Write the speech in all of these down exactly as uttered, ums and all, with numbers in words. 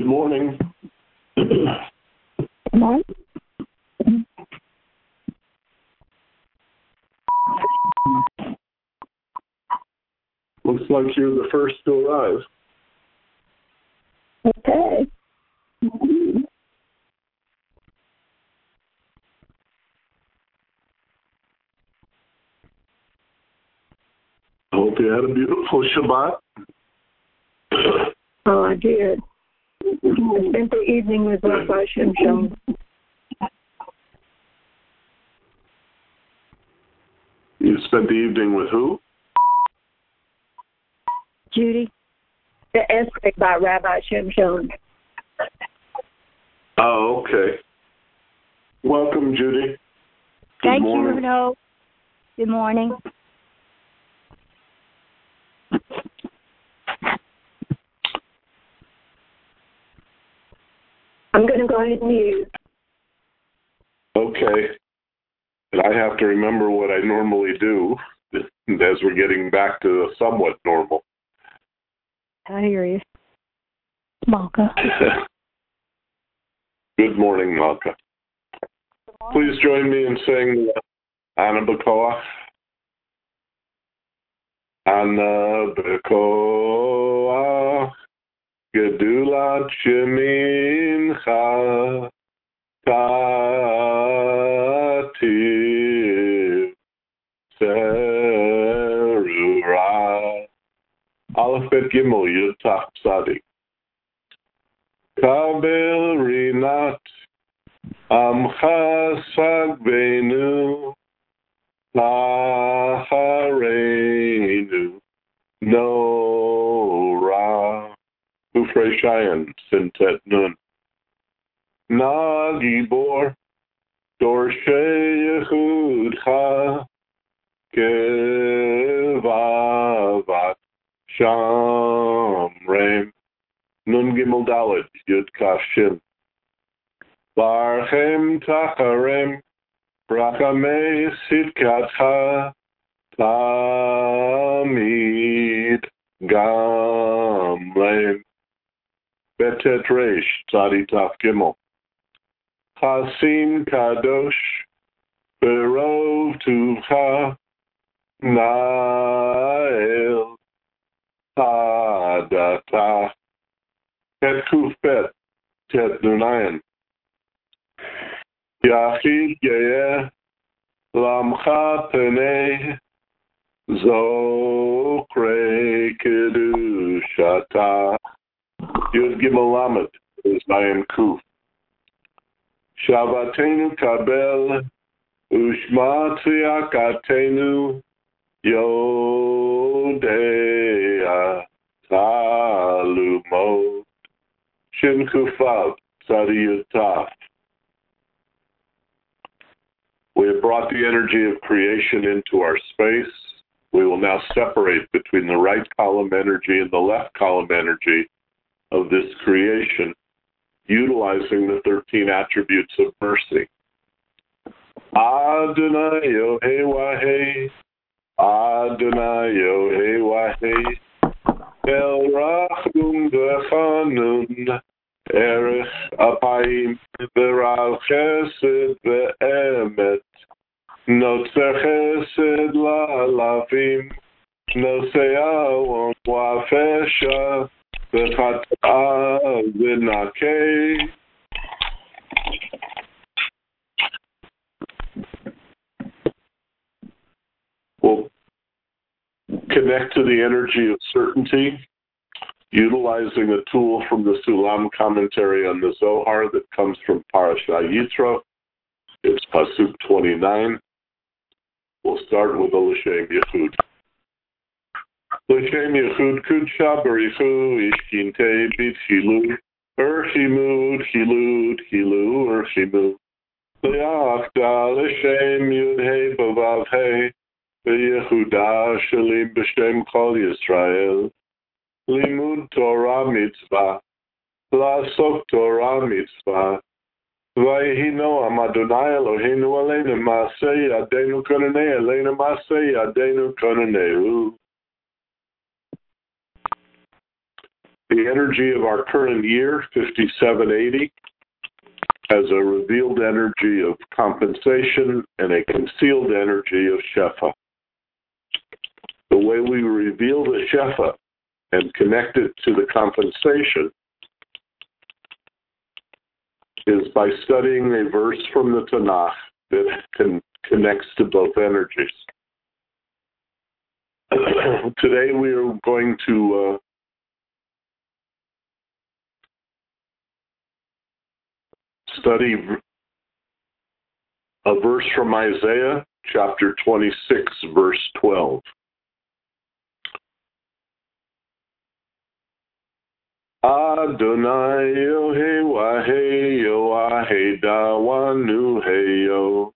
Good morning. Good morning. Looks like you're the first to arrive. Okay. I hope you had a beautiful Shabbat. Oh, I did. I spent the evening with Rabbi Shimshon. You spent the evening with who? Judy. The essay by Rabbi Shimshon. Oh, okay. Welcome, Judy. Good Thank morning. you, Renaud. Good morning. I'm going to go ahead and mute. Okay. And I have to remember what I normally do as we're getting back to somewhat normal. I hear you. Malka. Good morning, Malka. Please join me in saying Ana B'Koach. Ana B'Koach. Gedulat Shemincha. Tativ. Serura. Aleph Bet Gimel Yud Taf Tzadik. Kabel Rinat Amcha Sagbeinu Lachareinu Nora Ufrei Shayan Sintet Nun Nagibor Dorshei Yehudcha Kevavat Shamrem Nun Gimel Dalet Yud Kaf Shin Barchem Tacharem Rachamei Sidkatcha Tamid Gamlem Betet Reish Tzadi Taf Gimel Chasim Kadosh Berov Tuvcha Nael Adata Tet Kuf Bet Tet Nunayan Yachid Yeh Lamcha Penei Zokre Kedushata Yud Gimel Lamed is Bayan Kuf Shabbatenu Kabel Ushma Tziyakatenu Yodea Talumo Shin Kufav Tzadiyutaf. We have brought the energy of creation into our space. We will now separate between the right column energy and the left column energy of this creation, utilizing the thirteen attributes of mercy. Adonai Yohei Wahei, Adonai Yohei Wahei, El Rachum V'Chanun, Erech Apayim V'Ral Chesed V'Emet, Notzer Chesed La'alafim, Nosei Awon Wa'Fesha, V'Chat'a V'Nakei. We'll connect to the energy of certainty, utilizing a tool from the Sulam commentary on the Zohar that comes from Parashah Yitro. It's Pasuk twenty-nine. We'll start with the L'Shem Yechud. L'Shem Yechud Kudsha Barichu Ishkintei B'Tchilu Urchimu Tchilu Tchilu Urchimu Le'achda L'Shem Yud-Hei B'Vav-Hei V'Yehuda Shalim B'Shem Kol Yisrael Limud Torah Mitzvah La'asok Torah Mitzvah Vayhi Noam Adonai Eloheinu Aleinu Ma'aseh Yadeinu Konanei Aleinu Ma'aseh Yadeinu Konanei. The energy of our current year, fifty-seven eighty, has a revealed energy of compensation and a concealed energy of Shefa. The way we reveal the Shefa and connect it to the compensation is by studying a verse from the Tanakh that can, connects to both energies. Today we are going to uh, study a verse from Isaiah, chapter twenty-six, verse twelve. Adonai Yehowaheyo Ahedawanu Heyo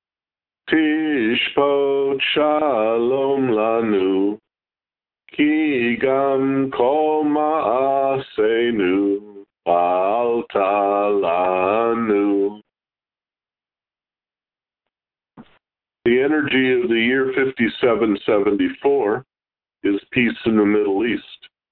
Tishpot Shalom Lanu Ki Gam Kol Ma'asenu Altalanu. The energy of the year fifty-seven seventy-four is peace in the Middle East.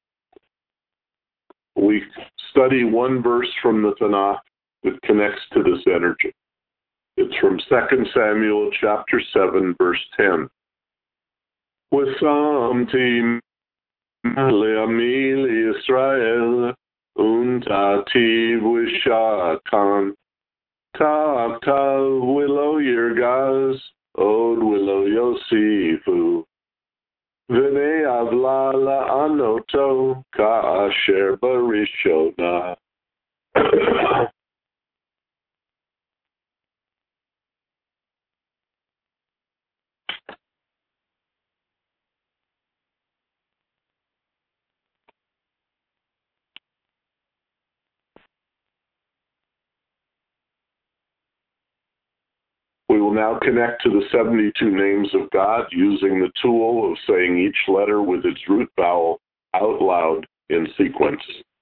We study one verse from the Tanakh that connects to this energy. It's from Second Samuel chapter seven, verse ten. Wasamti le'ami Yisrael untativ wishatan tav tav willow yirgaz od willow yosifu v'nei avla la'anoto ka'asher barishona. We will now connect to the seventy-two names of God using the tool of saying each letter with its root vowel out loud in sequence.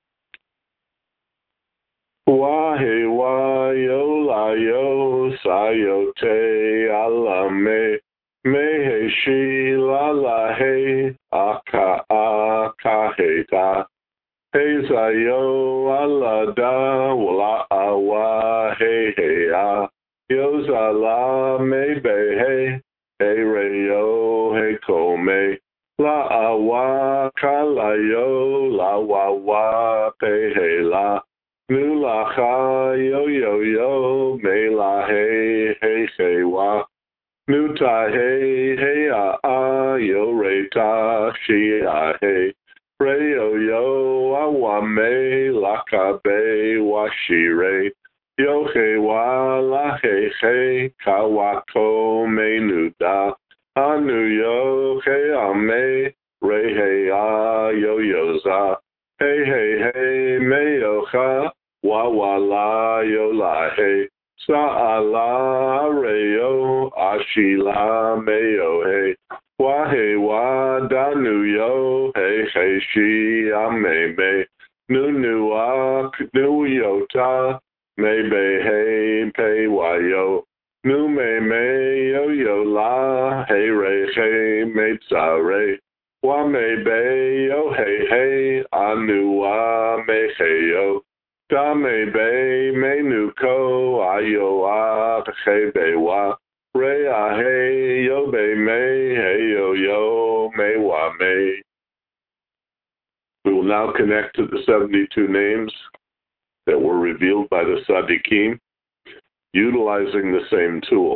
Wahe wayo layo sayote alame mehe shi lalahe aka akaheta hezayo alada wala awa he he Yozala me behe, he reyo he kome, la awa kalayo, la wawa pehe la, nulacha yo yo yo, me la he he he wa, nuta he he a a, yo reta shi a he, reyo yo awa me, la kabe wa shire. Yohe wa la he he kawako me nuda anu yo he ame re he a yo yoza he he he me yocha wa wa la yo la he sa ala re yo ashila me yo he wa he wa danu yo he he shi ame me nu nu ak nu yota me be hey pe wayo nu me me yo yo la hey re hey me tsare wa me be yo hey hey anu wa me hey yo da me be me nu ko ayo a hey be wa re a hey yo be me hey yo yo me wa me. We will now connect to the seventy-two names that were revealed by the Tzaddikim, utilizing the same tool.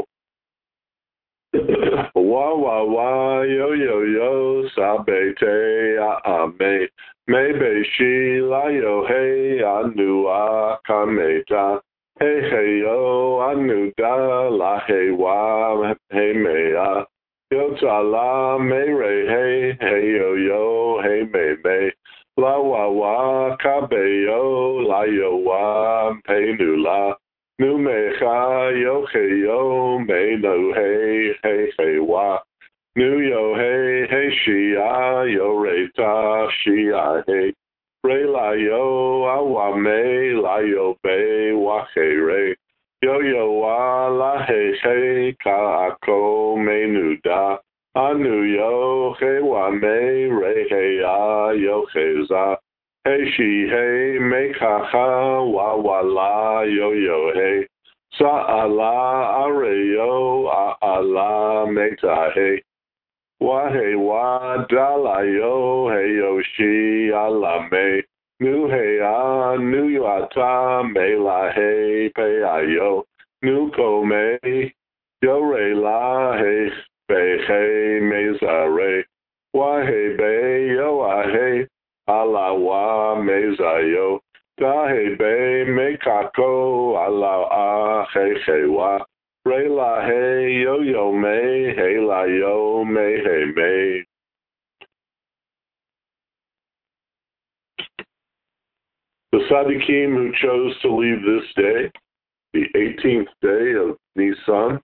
Wa wa wa yo yo yo sabete a me me be shi la yo hey anu a kameta hey hey yo anu da la hey wa hey me a yo ta la me re hey hey yo yo hey me me. La wa wa kabeyo la yo wa pe nu la nu me cha yo he yo me no hey hey hey wa nu yo hey hey shi a yo re ta shi a hey re la yo a wa me la yo be wa he re yo yo wa la hey hey ka ako me nu da anu yo he wa me re he a yo he za Hey she hey me kaha wa wa la yo yo hey sa ala areyo a ala meta hey wa hey wa dala yo hey yo she ala me nu hey a nu yo ata me la hey pe ayo nu ko me yo re la hey be hey me za re wa hey be yo a hey ala wa me za yo da hey be me kako ala a hey hey wa re la hey yo yo me hey la yo me hey me. The Sadiqim who chose to leave this day, the eighteenth day of Nisan,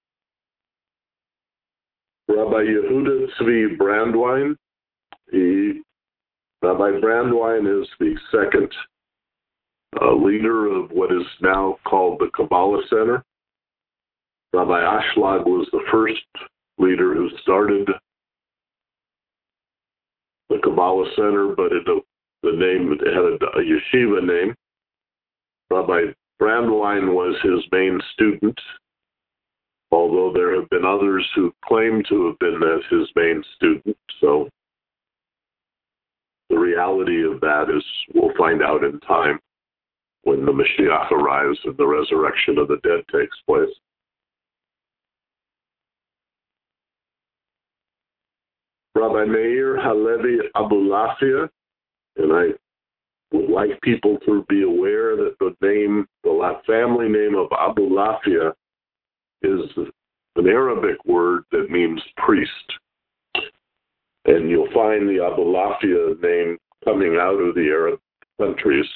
Rabbi Yehuda Tzvi Brandwein. He, Rabbi Brandwein is the second uh, leader of what is now called the Kabbalah Center. Rabbi Ashlag was the first leader who started the Kabbalah Center, but it, the name it had a, a yeshiva name. Rabbi Brandwein was his main student, although there have been others who claim to have been as his main student. So the reality of that is we'll find out in time when the Mashiach arrives and the resurrection of the dead takes place. Rabbi Meir Halevi Abulafia, and I would like people to be aware that the name, the family name of Abulafia is an Arabic word that means priest. And you'll find the Abulafia name coming out of the Arab countries.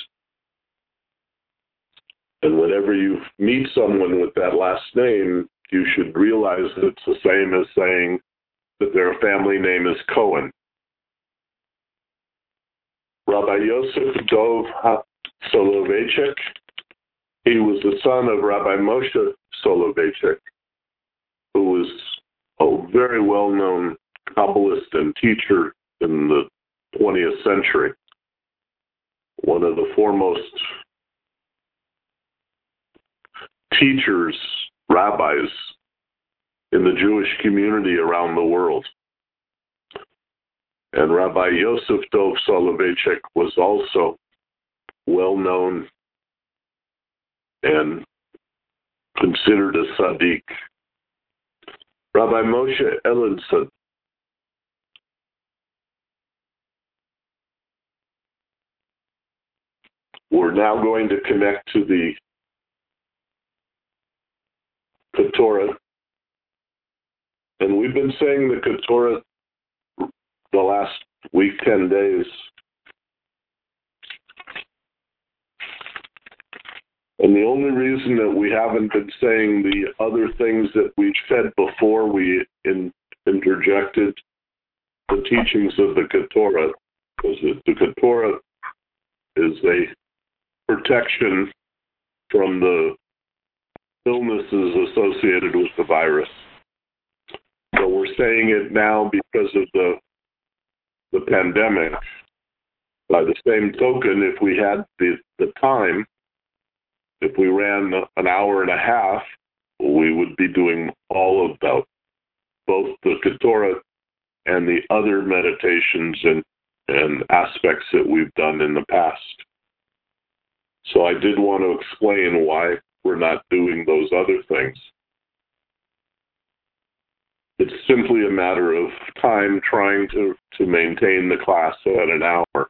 And whenever you meet someone with that last name, you should realize that it's the same as saying that their family name is Cohen. Rabbi Yosef Dov Soloveitchik, he was the son of Rabbi Moshe Soloveitchik, who was a very well-known Kabbalist and teacher in the twentieth century, one of the foremost teachers, rabbis in the Jewish community around the world. And Rabbi Yosef Dov Soloveitchik was also well-known and considered a tzaddik. Rabbi Moshe Ellenson, we're now going to connect to the Ketorah. And we've been saying the Ketorah the last week, ten days. And the only reason that we haven't been saying the other things that we said before we in, interjected the teachings of the Ketorah, because the Ketorah is a protection from the illnesses associated with the virus. So we're saying it now because of the the pandemic. By the same token, if we had the, the time, if we ran an hour and a half, we would be doing all of that, both the Ketorah and the other meditations and, and aspects that we've done in the past. So I did want to explain why we're not doing those other things. It's simply a matter of time trying to, to maintain the class at an hour.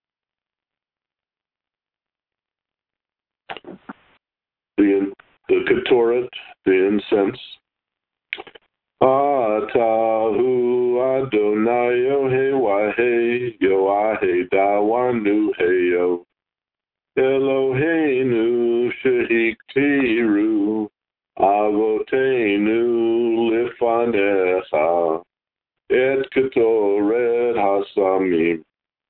The, the Ketorah, the incense. Atahu Adonai Yohewahe Yoahe Dawanu Heyo Eloheinu Shehiktiru Avoteinu Lifanecha Et Ketoret Hasamim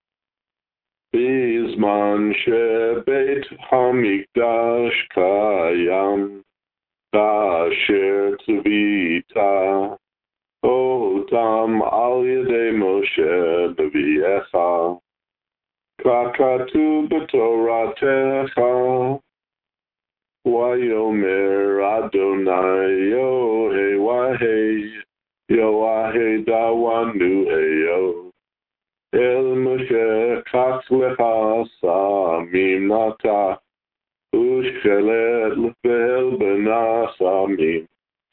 Bizman Shebet Hamikdash Kayam Kasher Tzvita Otam Al Yedei Moshe Neviecha Kakatu b'toratecha, Wayomer Adonai Yohe Wahe Yoahe Dawanu Heyo El Moshe Kach Lecha Samim Nata Ushkelet Lefel Bena Samim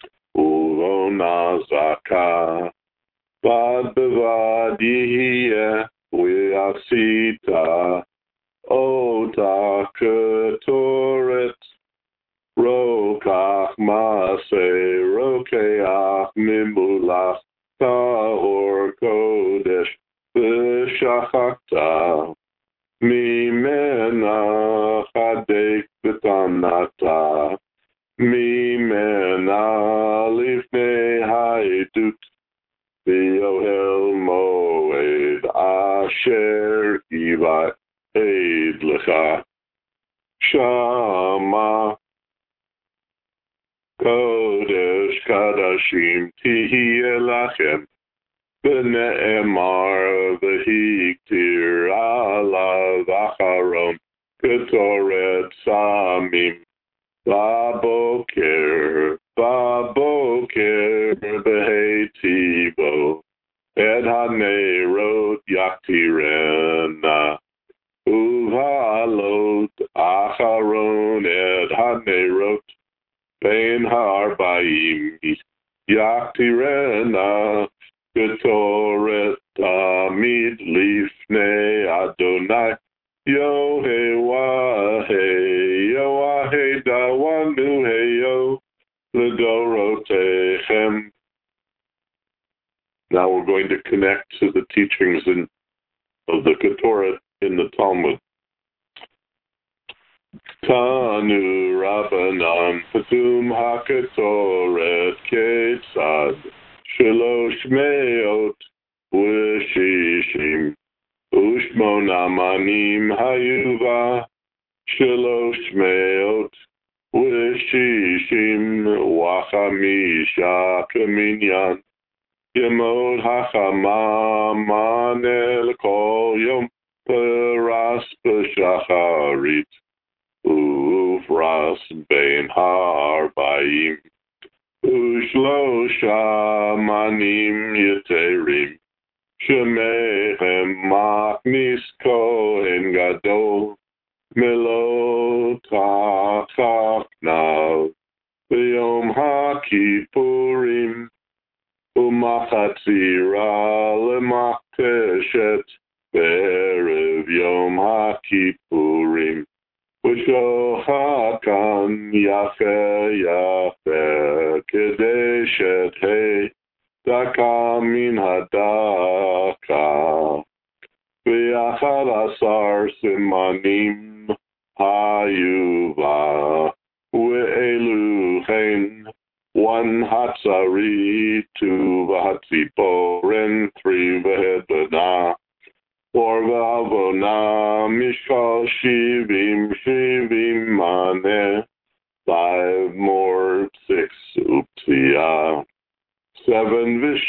Uvona Zaka Bad Bevad Yihye Uyasita Ota Ketoret Rokach Maseh Rokeach Mimulach Tahor Kodesh V'shachakta Mimena Chadek V'tanata Mimena Lifnei Haidut V'yohel Moed Asher Kiva Eid Lecha Shama Kodesh Kadashim Tihiye Lachem B'ne'emar V'hiktir Alav Acharon Ketoret Samim Baboker Baboker B'heitibo Ed HaNeirot Yaktirena Uvalot Acharon Ed HaNeirot Bein Ha'arbaim Yaktirena Ketoret Tamid Lifnei Adonai Yohe Wahe Yoahe Dawanu Heyo L'Dorotechem. Now we're going to connect to the teachings in, of the Ketoret in the Talmud. Tanu Rabbanan Patum HaKetoret Ketzad Shalosh Meot U'Shishim U'Shmona Manim Hayuva Shalosh Meot U'Shishim Wachamisha Kaminyan Yemot Hachama Manel Kol Yom Peras B'Shacharit Ufras Bein Ha'arbaim Ushlosha Manim Yeterim Shemechem Machnis Kohen Gadol Melo Tachachnav B'Yom HaKippurim U'Machatzira L'Makteshet B'Erev Yom HaKippurim Ushohakan Yafe Yafe Kedeshet He Daka Min Hadaka V'Yachad Asar Simanim Hayuva U'Elu Chen One Hatzari, two V'Hatziporen, three V'Hedbana, four V'Avona, Mishkal Shivim, Shivim Maneh, five more, six Uptia, seven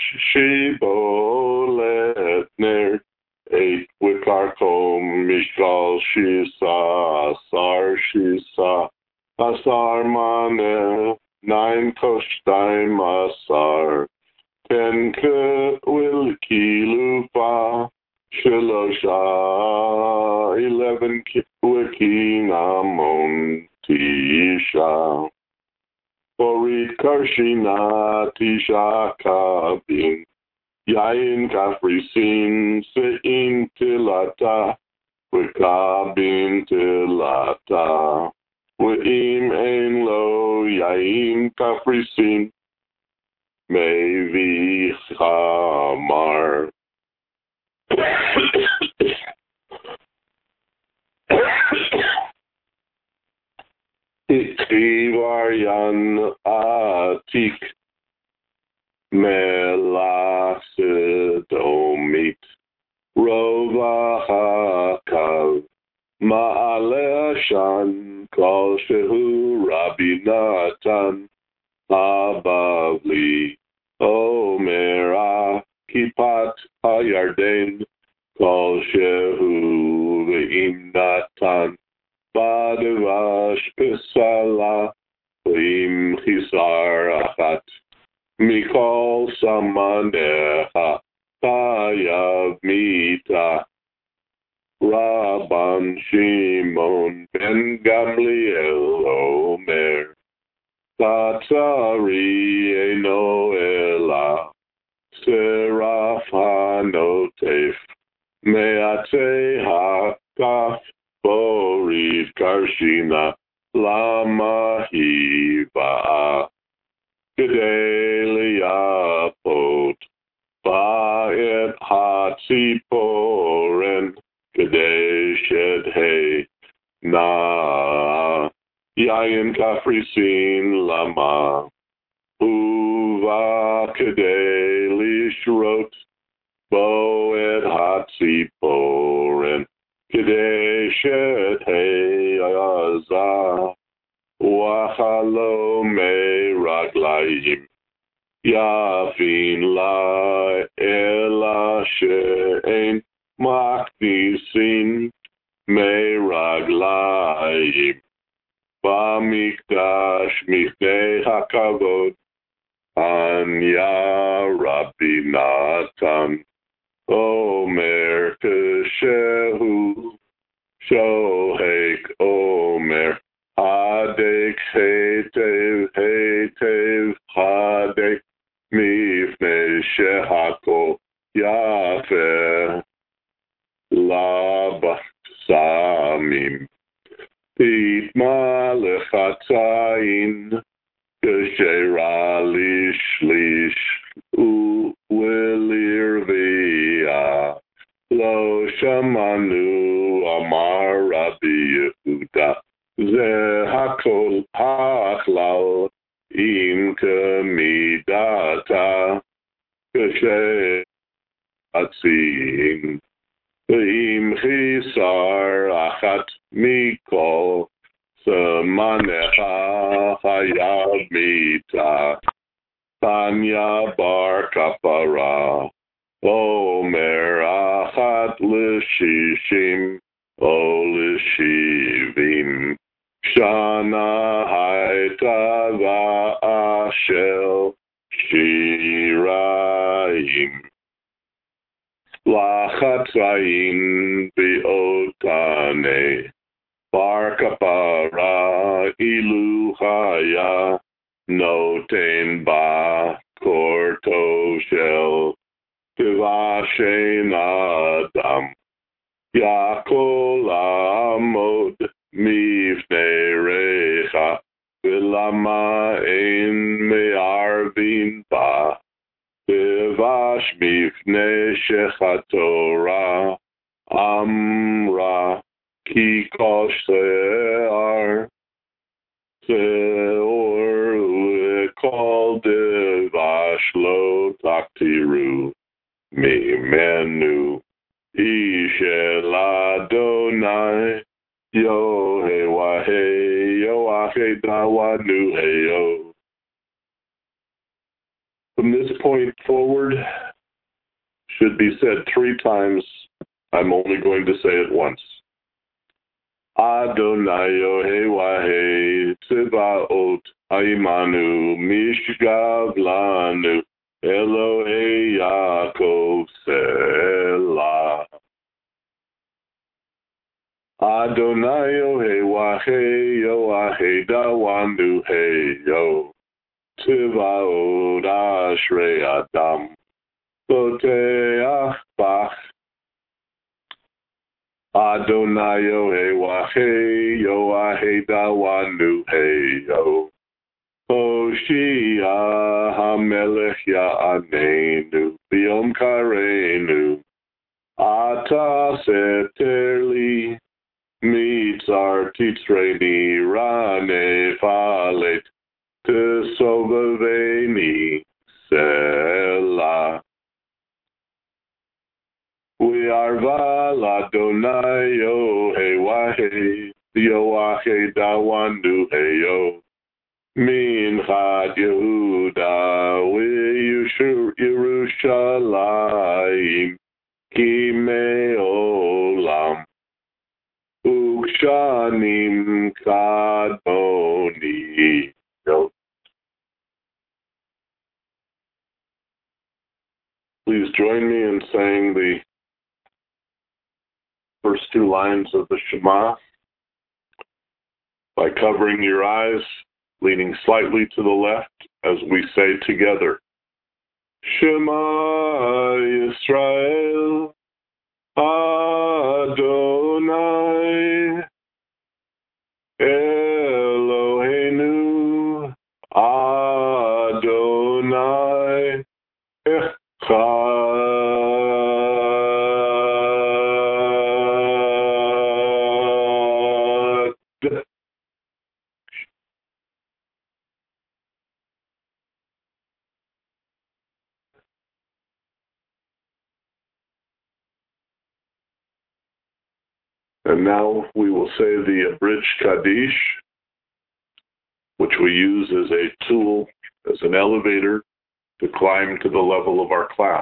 Vishiboletner, eight Wikarkom, Mishkal Shisa, Asar Shisa, Asar Maneh, nine Koshtaim Asar, ten Wilki Lupa, Shilosha, eleven Wiki Namon Tisha, Orit Karshina Tisha Kabin, Yain Kafrisin Sein Tilata, Wikabin Tilata, Wa'im ein lo yaim kafrisin mevi chamar. Ikrivaryan atik melach sedomit rova hakav ma'aleh shan kol shehu Rabbi Natan habavli omera kipat hayarden kol shehu im natan badavash pisala im chisar achat mikol samanecha tayav mita Rabban Shimon ben Gamliel Omer Tatsari Eno Ela Seraph Hanotef Meate HaKaf Borid Karshina Lama Hiva Gedeliapot Ba'et Hatziporen Kadeshed Hey Na Yayin Kafrisin Lama Uva Kadeli Shrot Boed Hatziporen Kadeshed Hey Azah Wachalo Me Raglayim Yafin La Ela She'en Maknisin Meraglayim Bamikdash Mifnei HaKavod Anya Rabbi Natan Omer Keshehu Shohek Omer Hadek Hetev Hetev Hadek Mifnei Shehako Yafeh Laba Samim Itma Lechatzayin Geshera Lish Lish U Wilirvia Lo Shamanu Amar Rabbi Yehuda Ze Hakol Hachlal Im Kemidata Geshe Atzim Im Chisar Achat Mikol Semanecha Chayav Mita Tanya Bar Kapara Omer Achat L'Shishim O L'Shivim Shana Haita Va'ashel Shirayim Lachatzayin Biotane Bar Kapara Ilu Chaya Noten Ba Korto Shel Tivashen Adam Yakol Amod Mifnei Recha Vilama Ein Me'arvin Ba Tivash Mifnei Shechatorah Amra Ki Kosh Se'ar Se'or U'ekol Tivash Lo Taktiru Mimenu Ishel Adonai Yohewahe Yoahe Dawanu Heyo. From this point forward, should be said three times. I'm only going to say it once. Adonai Yohewahe Tzivaot Haimanu Mishgav Lanu Elohei Yaakov Selah. Adonai Yohewahe Yoahe Dawanu Heyo Tzivaot Ashrei Adam Boteach Bach Adonai Yohewahe Yoahe Dawanu Heyo Hoshia HaMelech Ya'anenu B'yom Karenu Ata Seterli Mitzar Titzreni Rane Falet Tesovaveni Selah. We are Val Adonai Yohewahe Yoahe Dawandu Heyo Minchad Yehuda Yerushalayim Kimei Olam Shanim Kadmoni. No. Please join me in saying the first two lines of the Shema by covering your eyes, leaning slightly to the left as we say together, Shema Yisrael Adonai Eloheinu Adonai Echad. And now we will say the abridged Kaddish, which we use as a tool, as an elevator, to climb to the level of our class.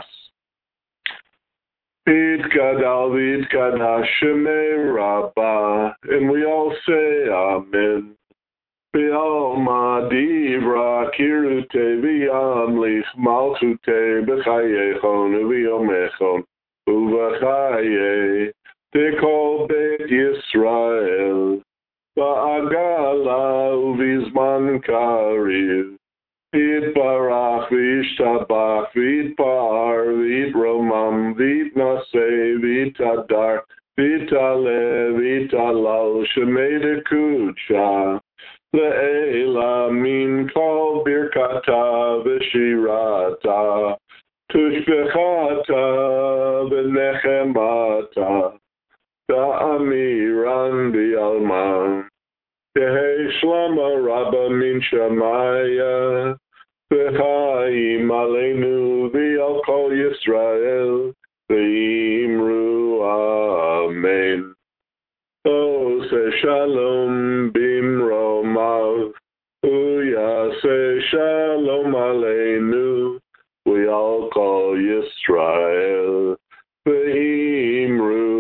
Yitkadal v'yitkad Shemei Rabbah, and we all say Amen. V'alma divra kirute v'yamlich malchute b'chayechon v'yomechon u'v'chaye tekol bet Yisrael ba'agala u'vizman kariv Yitbarach v'yishtabach v'yitpar v'yitromam v'yitnaseh v'yitadar v'yitaleh v'yitalal shemei dekudsha le'ela min kol birkata v'shirata tushbechata v'nechemata da'amiran v'yalman Tehei shlama rabba min shamaya v'chaim aleinu v'al kol Yisrael v'imru amen. Ose shalom bimromav uyase shalom aleinu v'al kol Yisrael v'imru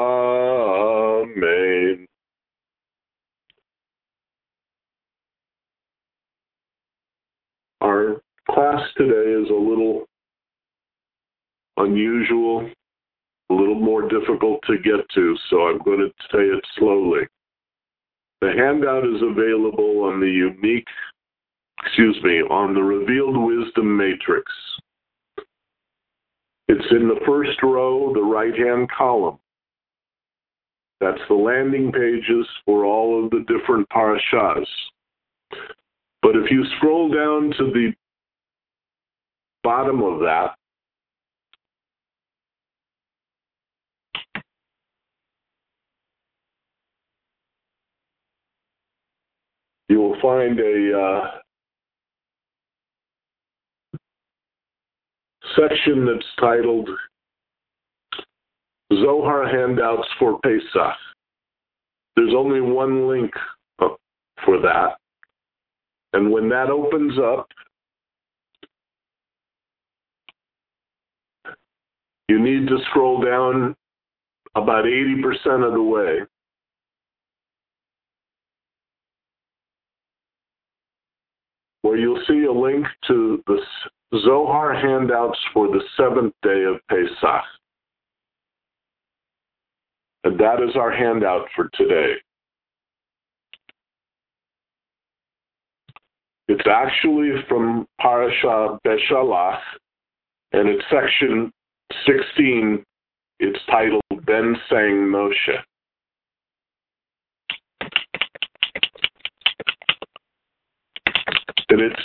amen. Our class today is a little unusual, a little more difficult to get to, so I'm going to say it slowly. The handout is available on the unique, excuse me, on the Revealed Wisdom Matrix. It's in the first row, the right-hand column. That's the landing pages for all of the different parashas. But if you scroll down to the bottom of that, you will find a uh, section that's titled Zohar Handouts for Pesach. There's only one link for that. And when that opens up, you need to scroll down about eighty percent of the way. Where you'll see a link to the Zohar handouts for the seventh day of Pesach. And that is our handout for today. It's actually from Parasha Beshalach, and it's section sixteen. It's titled Ben Sang Moshe. And it's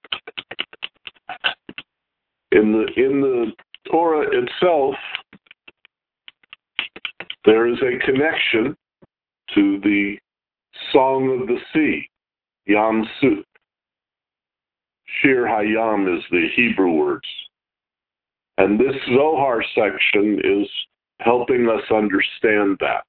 in the in the Torah itself. There is a connection to the Song of the Sea, Yam Suf. Shir Hayam is the Hebrew words. And this Zohar section is helping us understand that.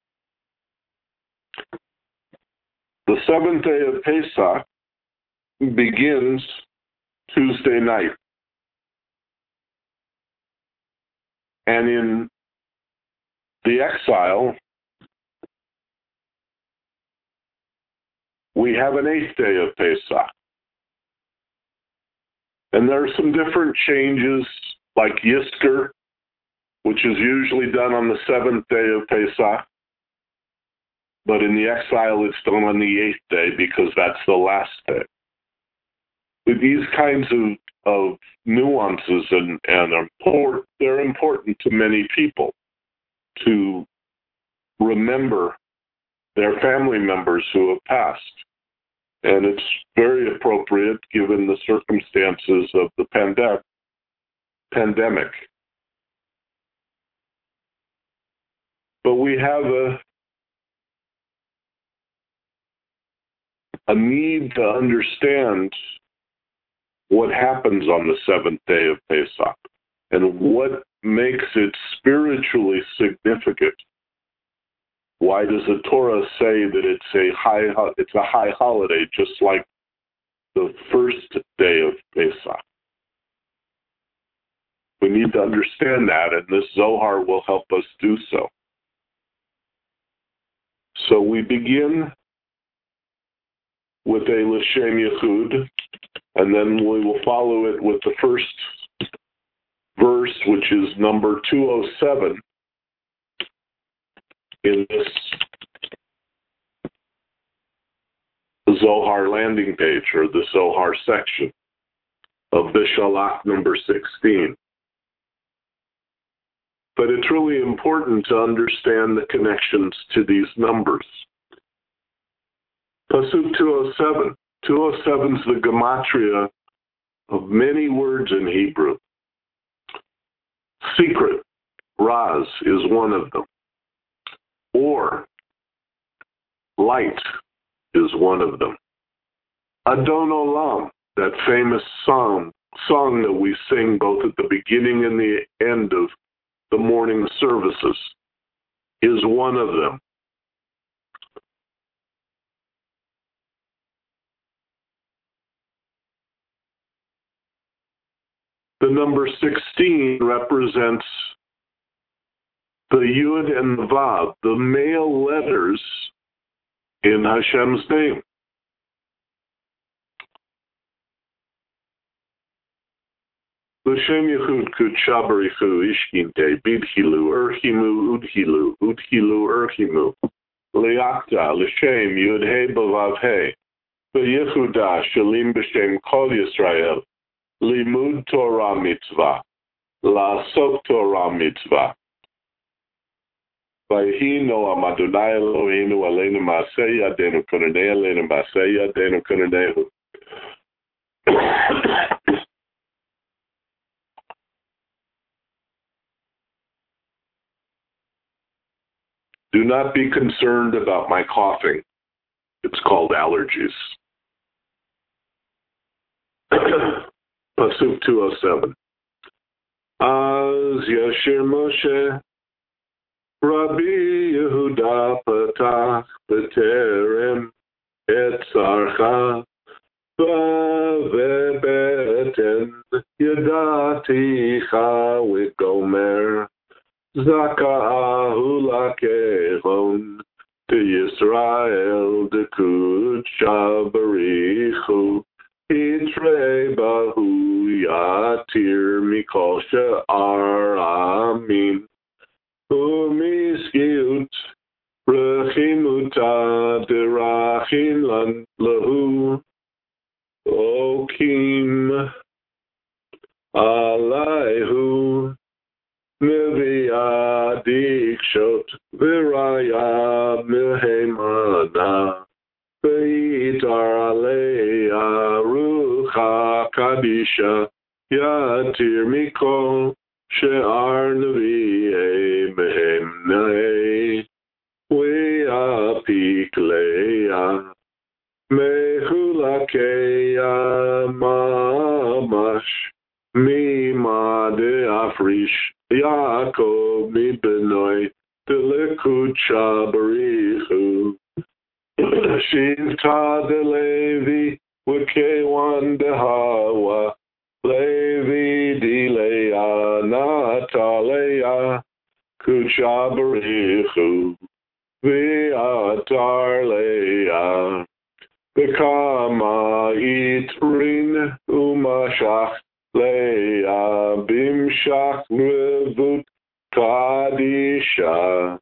The seventh day of Pesach begins Tuesday night. And in the exile, we have an eighth day of Pesach. And there are some different changes, like Yizkor, which is usually done on the seventh day of Pesach. But in the exile, it's done on the eighth day because that's the last day. With these kinds of, of nuances, and, and import, they're important to many people to remember their family members who have passed. And it's very appropriate given the circumstances of the pandem- pandemic. But we have a, a need to understand what happens on the seventh day of Pesach and what makes it spiritually significant. Why does the Torah say that it's a high it's a high holiday, just like the first day of Pesach? We need to understand that, and this Zohar will help us do so. So we begin with a L'Shem Yichud, and then we will follow it with the first verse, which is number two oh seven in this Zohar landing page, or the Zohar section of the Shalach number sixteen. But it's really important to understand the connections to these numbers. Pasuk two oh seven. two oh seven is the gematria of many words in Hebrew. Secret, Raz, is one of them. Or, light, is one of them. Adon Olam, that famous song, song that we sing both at the beginning and the end of the morning services, is one of them. The number sixteen represents the Yud and the Vav, the male letters in Hashem's name. L'Shem Yichud Kudsha Barichu Ishkinte Bidhilu Urchimu Udhilu Udhilu Urchimu Leakta L'Shem Yud He Bavav He V'Yehuda Shalim B'Shem Kol Yisrael Limud Torah Mitzvah La'asok Torah Mitzvah Vayhi Noam Adonai Eloheinu Aleinu Ma'aseh Yadenu Konanei Aleinu Ma'aseh Yadenu Konaneihu. Do not be concerned about my coughing. It's called allergies. Pasuk two oh seven. Az Yashir Moshe Rabbi Yehuda Patach B'Terem Et Sarcha V'Beten Yadaticha V'Gomer Zaka'ahu Lakehon to Yisrael Dekudsha Barichu Itre Bahu Yatir Mikol She'ar Amin Umiskiut Rechimuta Derachim Lan Lahu Okim Alaihu Mivia Dikshot Viraya Mihemana Veitar Aleya Rucha Kadisha Yatir Mikol She'ar Nevi'e Behemnei We'apik Leya Mehulakeya Mamash Mima de Afrish Yaakov mi benoi delekucha barichu Shivta de Levi Wikewan de Hawa Levi di Leia Nataleia Kucha barichu Viatar Leia Bekama itrin umashach le'a bimshach nevut kadisha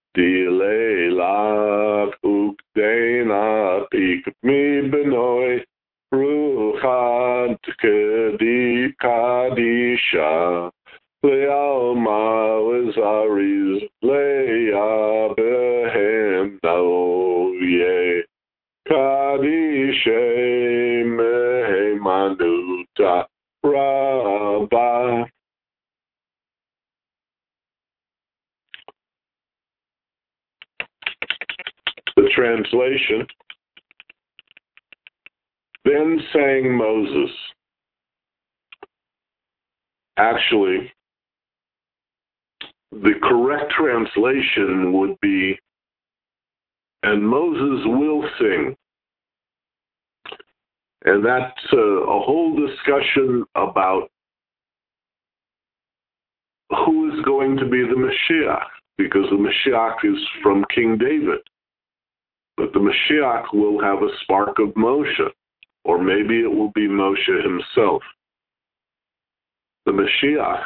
dileilat ukdena pik mi benoi ruchat kedi kadisha le'alma lezariz le'a behem naoye Kadishe Mehemanuta Rabba. The translation. Then sang Moses. Actually, the correct translation would be, and Moses will sing. And that's a, a whole discussion about who is going to be the Mashiach, because the Mashiach is from King David. But the Mashiach will have a spark of Moshe, or maybe it will be Moshe himself. The Mashiach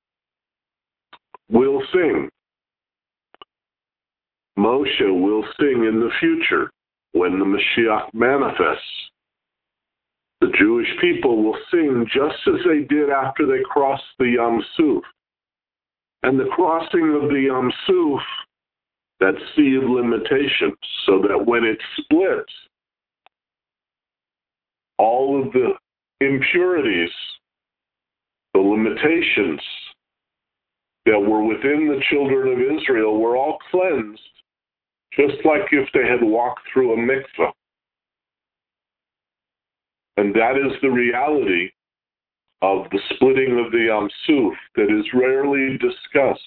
will sing. Moshe will sing in the future when the Mashiach manifests. The Jewish people will sing just as they did after they crossed the Yam Suf. And the crossing of the Yam Suf, that sea of limitations, so that when it splits, all of the impurities, the limitations that were within the children of Israel were all cleansed, just like if they had walked through a mikveh. And that is the reality of the splitting of the Yam Suf that is rarely discussed.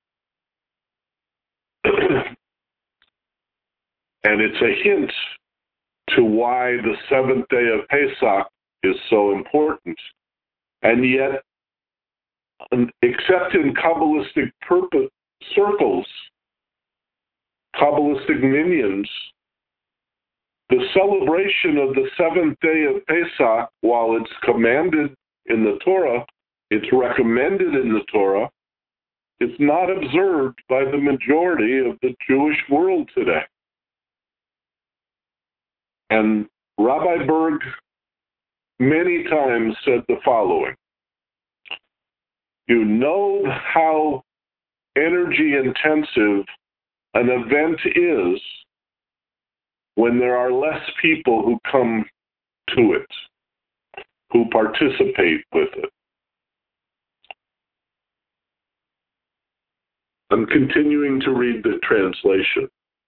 And it's a hint to why the seventh day of Pesach is so important. And yet, except in Kabbalistic purpose, circles, Kabbalistic minions, the celebration of the seventh day of Pesach, while it's commanded in the Torah, it's recommended in the Torah, it's not observed by the majority of the Jewish world today. And Rabbi Berg many times said the following: you know how energy intensive an event is when there are less people who come to it, who participate with it. I'm continuing to read the translation.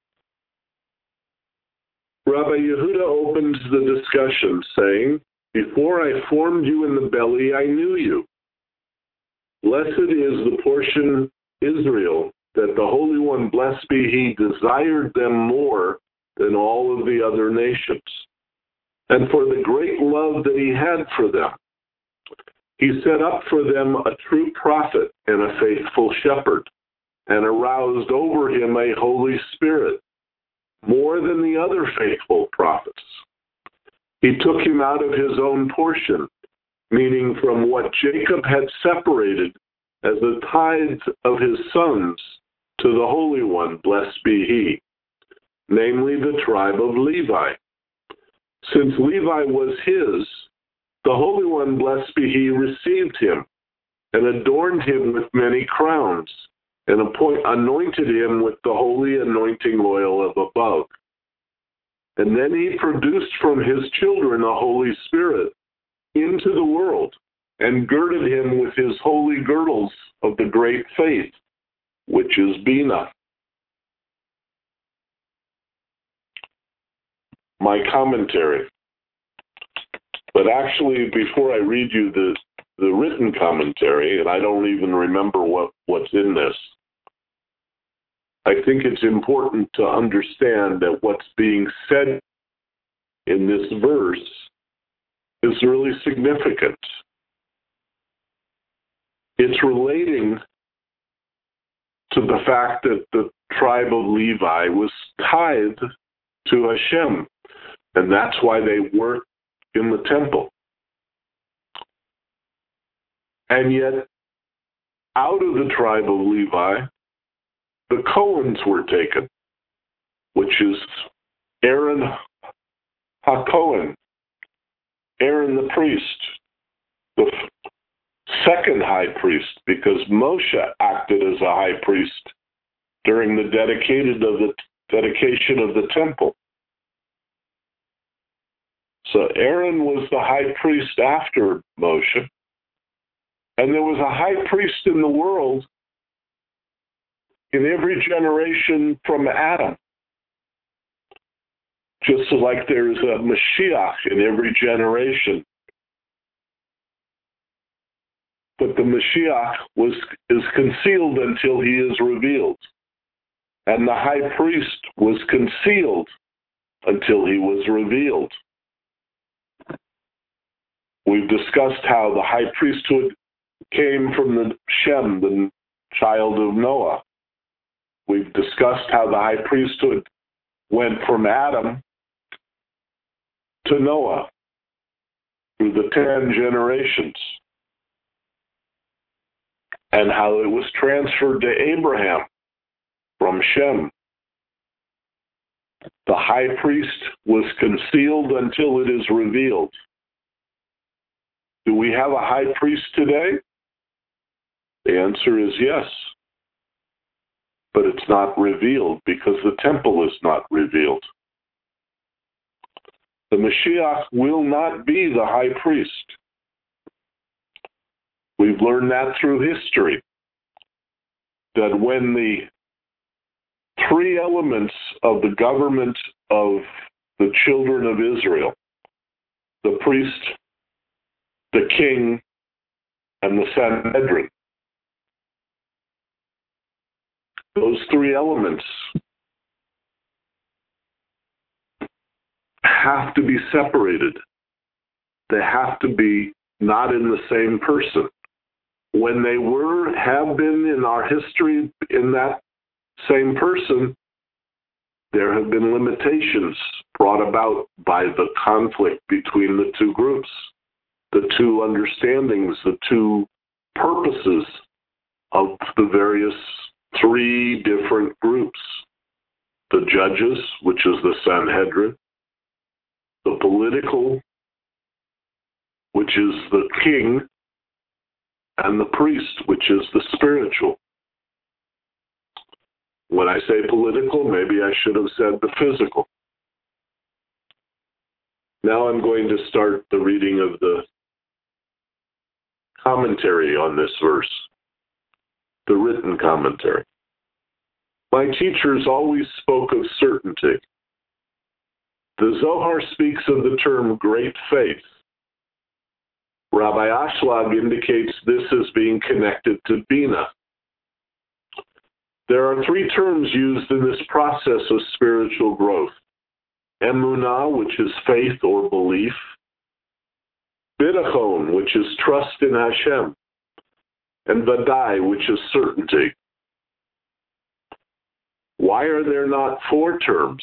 Rabbi Yehuda opens the discussion saying, "Before I formed you in the belly, I knew you. Blessed is the portion Israel, that the Holy One, blessed be He, desired them more than all of the other nations, and for the great love that He had for them. He set up for them a true prophet and a faithful shepherd, and aroused over him a Holy Spirit, more than the other faithful prophets. He took him out of his own portion, meaning from what Jacob had separated as the tithes of his sons to the Holy One, blessed be He, namely the tribe of Levi. Since Levi was his, the Holy One, blessed be He, received him and adorned him with many crowns, and appoint, anointed him with the holy anointing oil of above. And then He produced from His children a Holy Spirit into the world, and girded him with His holy girdles of the great faith, which is Bina." My commentary. But actually, before I read you the, the written commentary, and I don't even remember what, what's in this, I think it's important to understand that what's being said in this verse is really significant. It's relating to the fact that the tribe of Levi was tithed to Hashem. And that's why they worked in the temple. And yet, out of the tribe of Levi, the Cohens were taken, which is Aaron HaKohen, Aaron the priest, the second high priest, because Moshe acted as a high priest during the dedicated of the dedication of the temple. So Aaron was the high priest after Moshe, and there was a high priest in the world in every generation from Adam. Just like there's a Mashiach in every generation. But the Mashiach was, is concealed until he is revealed. And the high priest was concealed until he was revealed. We've discussed how the high priesthood came from the Shem, the child of Noah. We've discussed how the high priesthood went from Adam to Noah through the ten generations, and how it was transferred to Abraham from Shem. The high priest was concealed until it is revealed. Do we have a high priest today? The answer is yes. But it's not revealed because the temple is not revealed. The Mashiach will not be the high priest. We've learned that through history, that when the three elements of the government of the children of Israel, the priest, the king, and the Sanhedrin, those three elements have to be separated. They have to be not in the same person. When they were, have been in our history in that same person, there have been limitations brought about by the conflict between the two groups, the two understandings, the two purposes of the various three different groups. The judges, which is the Sanhedrin, the political, which is the king, and the priest, which is the spiritual. When I say political, maybe I should have said the physical. Now I'm going to start the reading of the commentary on this verse, the written commentary. My teachers always spoke of certainty. The Zohar speaks of the term great faith. Rabbi Ashlag indicates this as being connected to Bina. There are three terms used in this process of spiritual growth. Emunah, which is faith or belief. Bitachon, which is trust in Hashem. And Vadai, which is certainty. Why are there not four terms?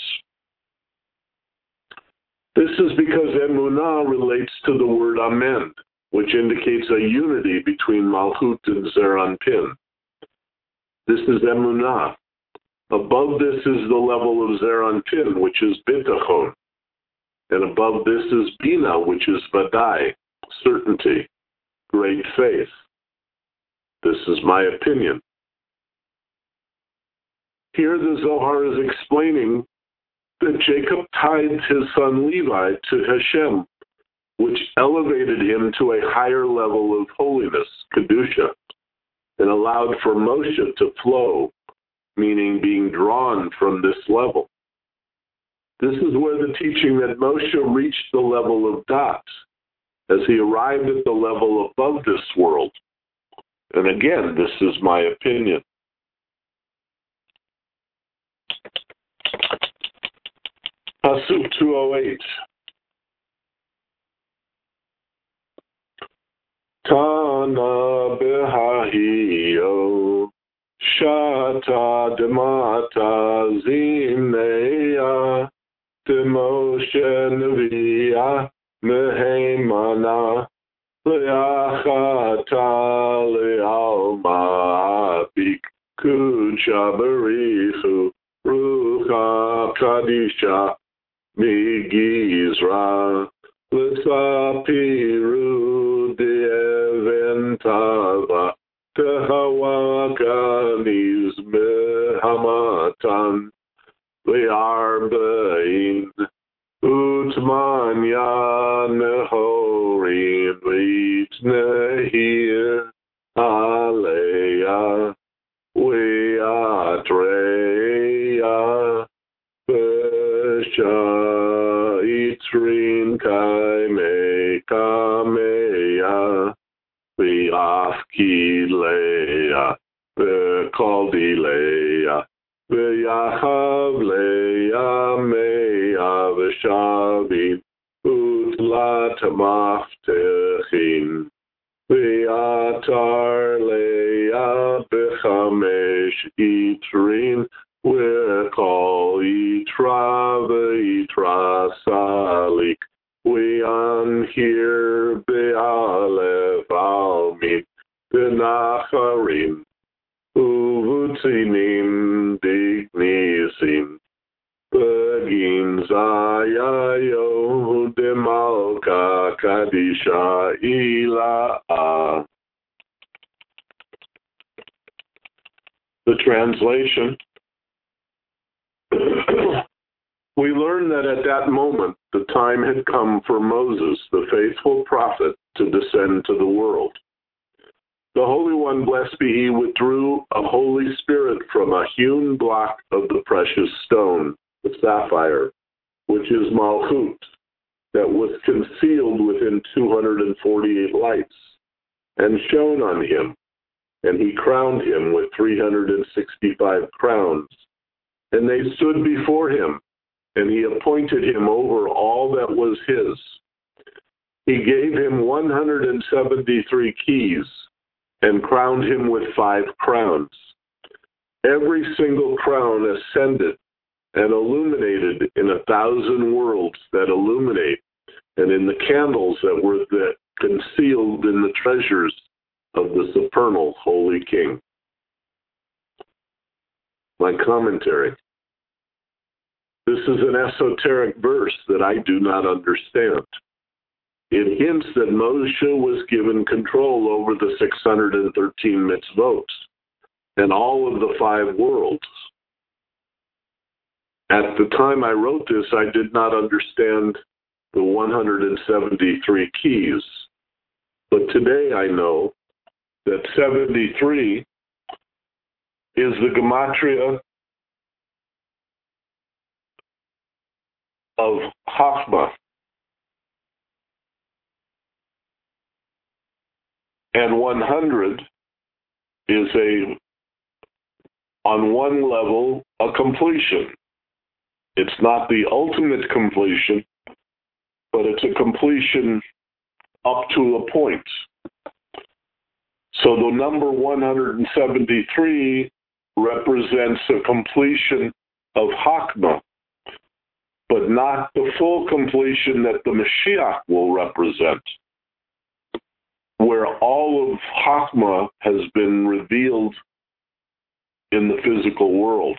This is because Emunah relates to the word Amen, which indicates a unity between Malchut and Zeir Anpin. This is Emunah. Above this is the level of Zeir Anpin, which is Bitachon. And above this is Bina, which is Vadai, certainty, great faith. This is my opinion. Here the Zohar is explaining that Jacob tied his son Levi to Hashem, which elevated him to a higher level of holiness, Kedusha, and allowed for Moshe to flow, meaning being drawn from this level. This is where the teaching that Moshe reached the level of Dat, as he arrived at the level above this world. And again, this is my opinion. Pasuk two oh eight. Tana behahio shata demata zimneya Moshe Neviah Mehemana Leachata Lealma Bikucha Barichu Rucha Kadisha Migizra Lesapiru Deventava Tehawakanis Mehamatan Learbain Utmanya Nehorim Vitnehir Aleya Weatreya Pesha Itrin Kaime Kameya Ve'afkileya Ve'kaldileya Ve'yahavleya Meya Ve'shavin Utlat Maftechin Ve'atarleya Bechamesh Itrin Ve'kal Yitra Ve'yitra Salik Ve'anhir Be'alef Almin Be'nacharim Uvutzinim Dignisim Begin Zayayo Demalka Kadisha Ila'a. The translation. We learn that at that moment, the time had come for Moses, the faithful prophet, to descend to the world. The Holy One, blessed be He, withdrew a Holy Spirit from a hewn block of the precious stone, the sapphire, which is Malchut, that was concealed within two hundred forty-eight lights, and shone on him, and He crowned him with three hundred sixty-five crowns. And they stood before him, and He appointed him over all that was his. He gave him one hundred seventy-three keys, and crowned him with five crowns. Every single crown ascended and illuminated in a thousand worlds that illuminate, and in the candles that were that concealed in the treasures of the supernal Holy King. My commentary. This is an esoteric verse that I do not understand. It hints that Moshe was given control over the six hundred thirteen mitzvot and all of the five worlds. At the time I wrote this, I did not understand the one hundred seventy-three keys. But today I know that seventy-three is the gematria of Chachma. And one hundred is a, on one level, a completion. It's not the ultimate completion, but it's a completion up to a point. So the number one hundred seventy-three represents a completion of Chachma, but not the full completion that the Mashiach will represent, where all of Chachma has been revealed in the physical world.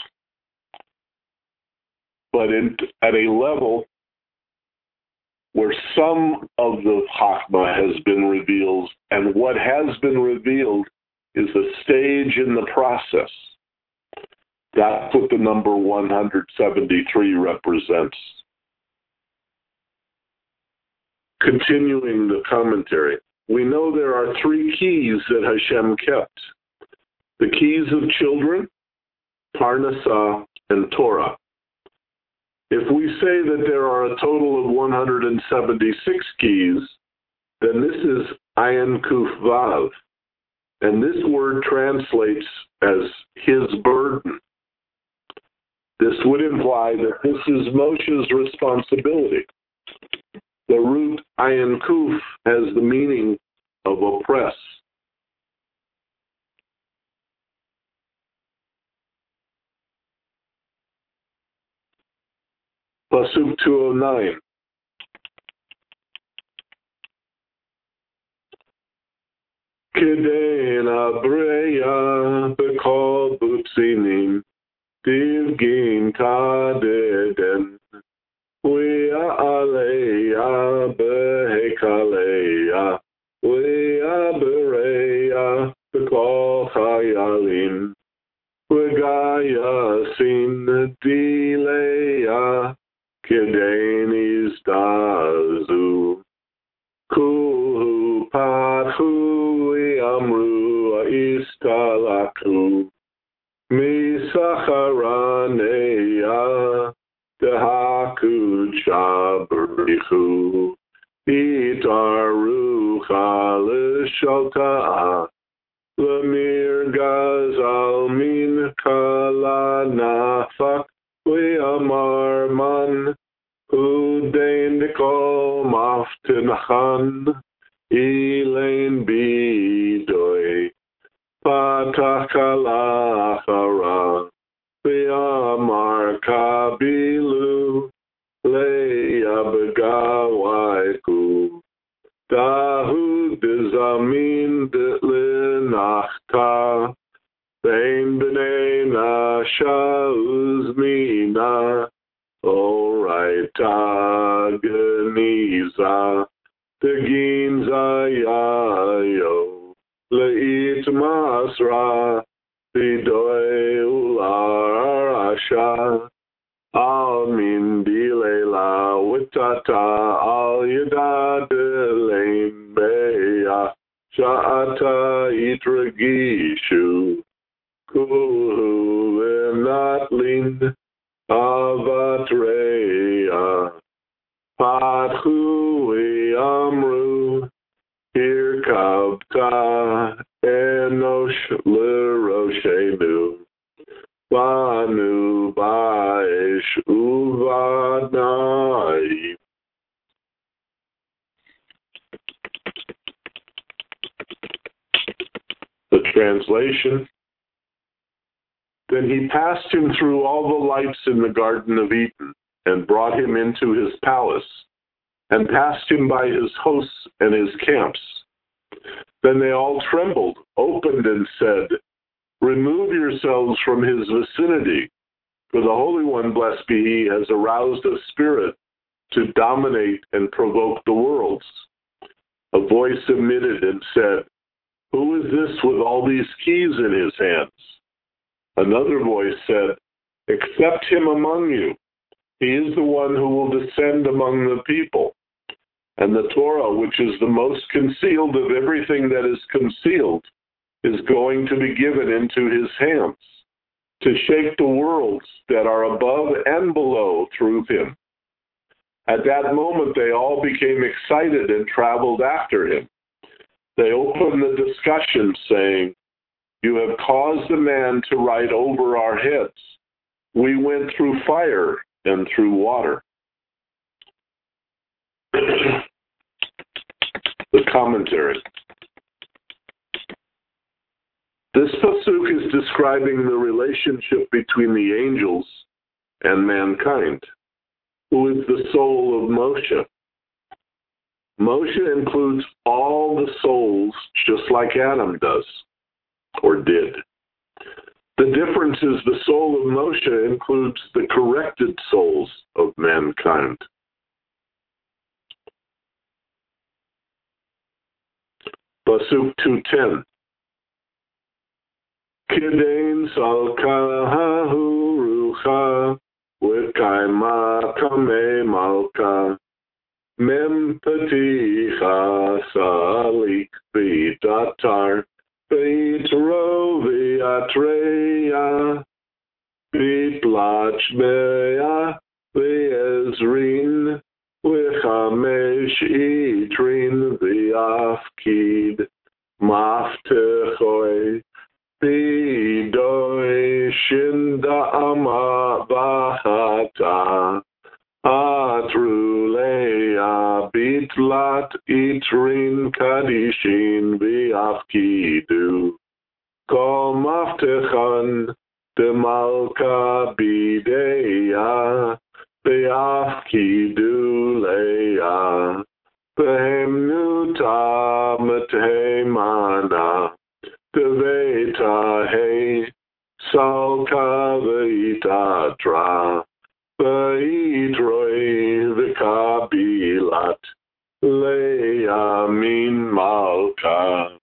But in, at a level where some of the Chachma has been revealed, and what has been revealed is a stage in the process. That's what the number one hundred seventy-three represents. Continuing the commentary, we know there are three keys that Hashem kept. The keys of children, Parnassah, and Torah. If we say that there are a total of one hundred seventy-six keys, then this is Ayin Kuf Vav, and this word translates as his burden. This would imply that this is Moshe's responsibility. The root Ayin Kuf has the meaning of oppress. Pasuk two oh nine. Kedena breya bekol butsinim divgin kadeden Wea aleya behekaleya Wea bereya bekol chayalim Wegaya sin dileya Kedenis dazu Kuhu pathu amru istalaku misacharaneya dehaku chabrichu itaru chalishota lemir gazal min kalanafak weamarman udain dikol maftinachan Elaine Bidoy Patakalachara Viamar Kabilu Leia Begawaiku Dahu Dizamin Ditlinachta Bain B'nei Nasha Uzmina Oraita Geniza Tegin Zayayo Leit Masra Bidoe Ular Asha Al Min Dilela Witata Al Yada Delain Beya Sha'ata Itragishu Kuhu Venatlin Avatreya Pathu Amru Hirkabta Enosh Leroshenu Banu Baish Uvadnai. The translation. Then he passed him through all the lights in the Garden of Eden and brought him into his palace, and passed him by his hosts and his camps. Then they all trembled, opened, and said, Remove yourselves from his vicinity, for the Holy One, blessed be he, has aroused a spirit to dominate and provoke the worlds. A voice emitted and said, Who is this with all these keys in his hands? Another voice said, Accept him among you. He is the one who will descend among the people. And the Torah, which is the most concealed of everything that is concealed, is going to be given into his hands, to shake the worlds that are above and below through him. At that moment, they all became excited and traveled after him. They opened the discussion, saying, You have caused a man to ride over our heads. We went through fire and through water. The commentary. This pasuk is describing the relationship between the angels and mankind. Who is the soul of Moshe? Moshe includes all the souls just like Adam does, or did. The difference is the soul of Moshe includes the corrected souls of mankind. Pasuk two ten. Kidein salkahu rucha v'kaima kame malka mem paticha salik v'datar v'itro v'atreya v'tlachmeya v'ezrin v'chamesh itrin v'afkid maftechoy Bidoi shinda ama bahata atruleya bitlat itrin kadishin biafkidu kol maftechan demalka bideya Be'afkidu le'ah, Behemnuta Matehmana, Deveta he, Salka ve'itatra, Be'itroi v'kabilat, Le'ah min malka.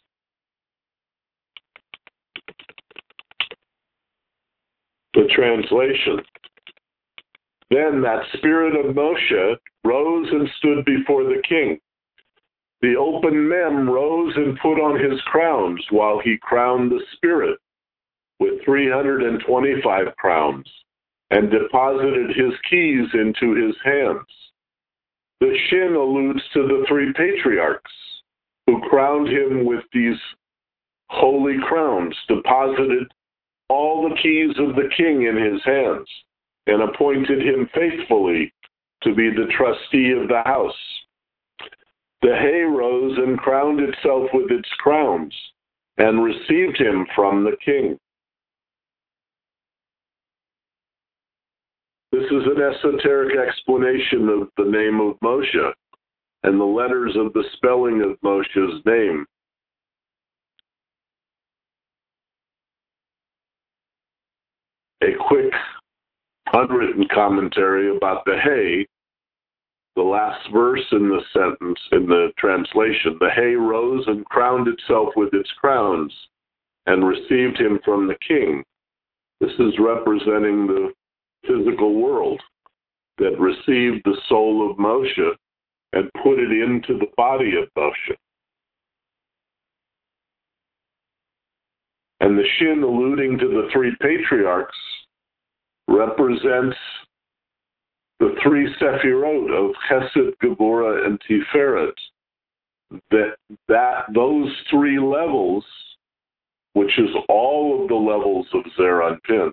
The translation. Then that spirit of Moshe rose and stood before the king. The open mem rose and put on his crowns, while he crowned the spirit with three hundred twenty-five crowns, and deposited his keys into his hands. The shin alludes to the three patriarchs, who crowned him with these holy crowns, deposited all the keys of the king in his hands, and appointed him faithfully to be the trustee of the house. The hay rose and crowned itself with its crowns, and received him from the king. This is an esoteric explanation of the name of Moshe and the letters of the spelling of Moshe's name. A quick unwritten commentary about the hay, the last verse in the sentence, in the translation. The hay rose and crowned itself with its crowns and received him from the king. This is representing the physical world that received the soul of Moshe and put it into the body of Moshe. And the shin, alluding to the three patriarchs, represents the three Sephirot of Chesed, Geburah, and Tiferet. That, that those three levels, which is all of the levels of Zeir Anpin,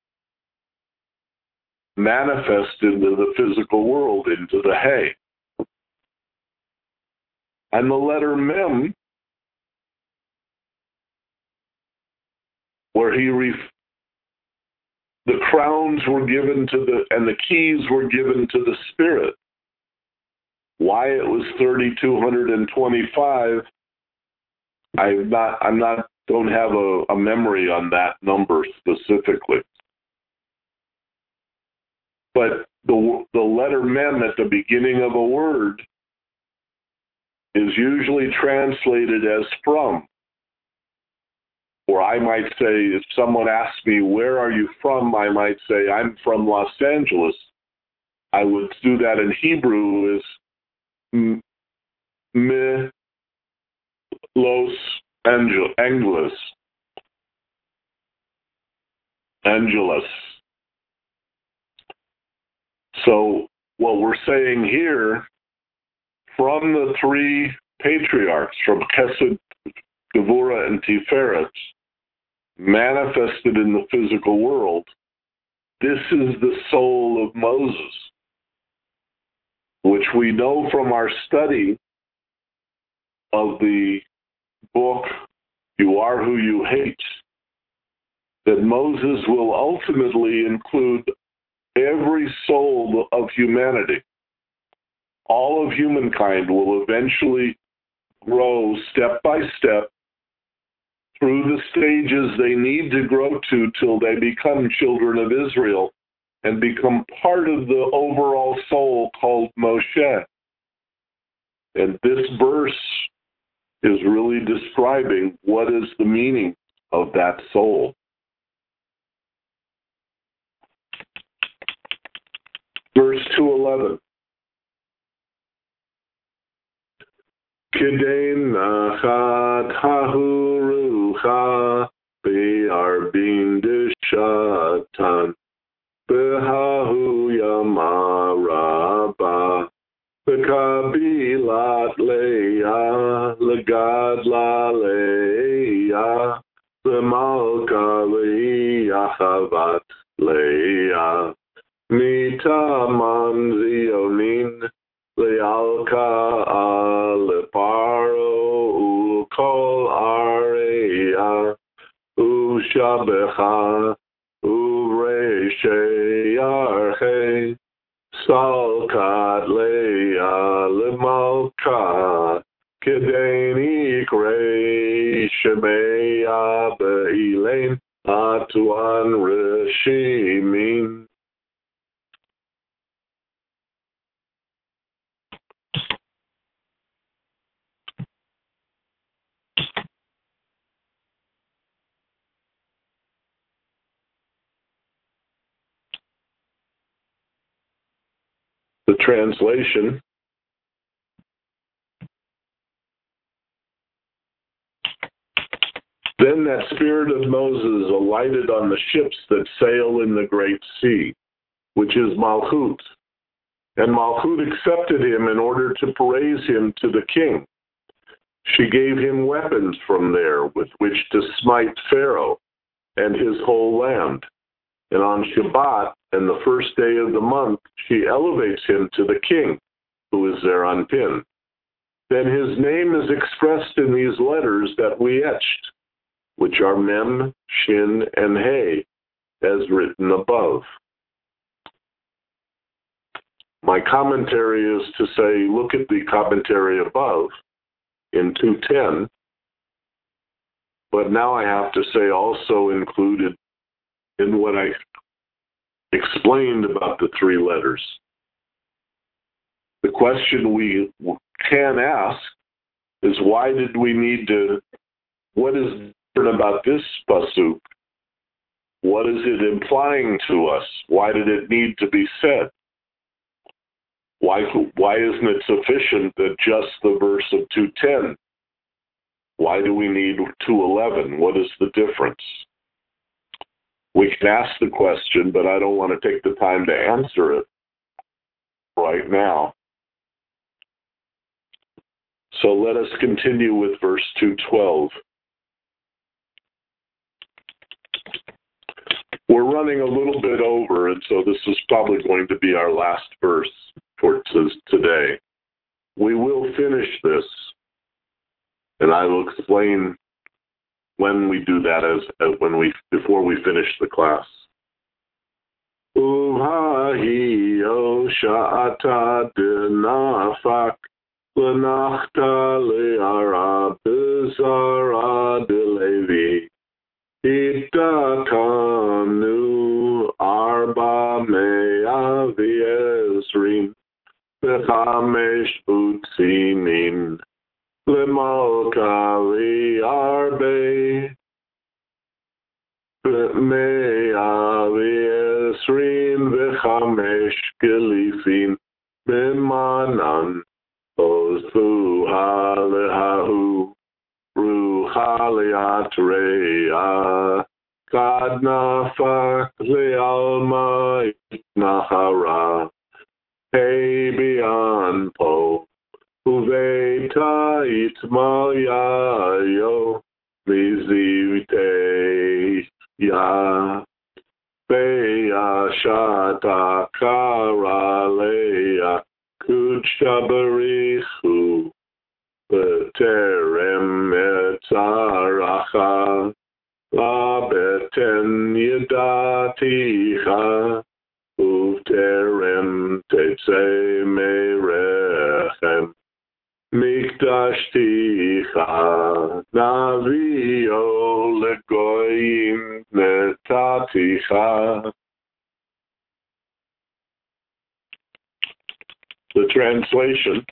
manifest into the physical world, into the hay. And the letter Mem, where he ref- the crowns were given to the, and the keys were given to the Spirit. Why it was three thousand two hundred twenty-five, I'm not, I'm not, don't have a, a memory on that number specifically. But the the letter Mem at the beginning of a word is usually translated as from. Or I might say, if someone asks me, where are you from? I might say, I'm from Los Angeles. I would do that in Hebrew as me Los Angeles. Angeles. So what we're saying here, from the three patriarchs, from Chesed, Geburah, and Tiferet, manifested in the physical world, this is the soul of Moses, which we know from our study of the book, You Are Who You Hate, that Moses will ultimately include every soul of humanity. All of humankind will eventually grow step by step through the stages they need to grow to till they become children of Israel and become part of the overall soul called Moshe. And this verse is really describing what is the meaning of that soul. Verse two eleven. Kidei nachat hahurucha be'arbin deshatan behahu yamaraba be'kabilat leah legadla leah be'malka le'yachavat leah mitaman zionin lealka aleparo ukol areya ushabecha ureshe yarche Salkat le'a lemalka kedeni krei shemea be'ilein atuan reshimin. The translation. Then that spirit of Moses alighted on the ships that sail in the great sea, which is Malchut. And Malchut accepted him in order to praise him to the king. She gave him weapons from there with which to smite Pharaoh and his whole land. And on Shabbat and the first day of the month, she elevates him to the king, who is there on pin. Then his name is expressed in these letters that we etched, which are Mem, Shin, and He, as written above. My commentary is to say, look at the commentary above in two ten, but now I have to say also included in what I explained about the three letters. The question we can ask is, why did we need to, what is different about this pasuk? What is it implying to us? Why did it need to be said? Why, why isn't it sufficient that just the verse of two ten? Why do we need two eleven? What is the difference? We can ask the question, but I don't want to take the time to answer it right now. So let us continue with verse two twelve. We're running a little bit over, and so this is probably going to be our last verse for today. We will finish this, and I will explain when we do that as, as when we before we finish the class. Uvahi oshata denafak lenachta le'ara bizara delevi itakanu arba mea v'ezrim v'chamesh utsinim Lemalka li'arbe mea v'esrim v'chamesh gelifin b'manan ozuha lehahu ruha le'atreya kad nafak le'alma nahara hey beyond po Uveta itmalyayo mizivte ya beya shata karaleya kuchabarichu beterem etzaracha la beten yadaticha uvterem tetze merechem Mikdashticha navio legoyim netaticha. The translation.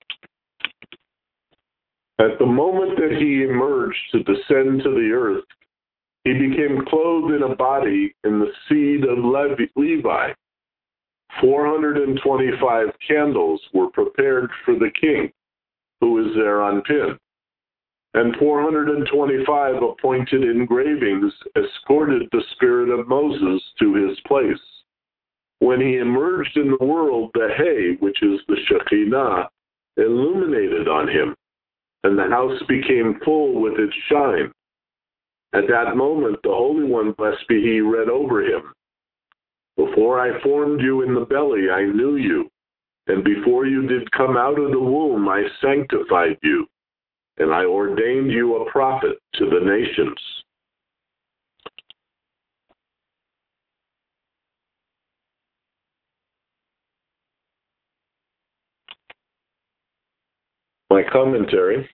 At the moment that he emerged to descend to the earth, he became clothed in a body in the seed of Levi. four hundred twenty-five candles were prepared for the king, who is there on pin, and four hundred twenty-five appointed engravings escorted the spirit of Moses to his place. When he emerged in the world, the Hay, which is the Shekinah, illuminated on him, and the house became full with its shine. At that moment, the Holy One, blessed be He, read over him, Before I formed you in the belly, I knew you. And before you did come out of the womb, I sanctified you, and I ordained you a prophet to the nations. my commentary.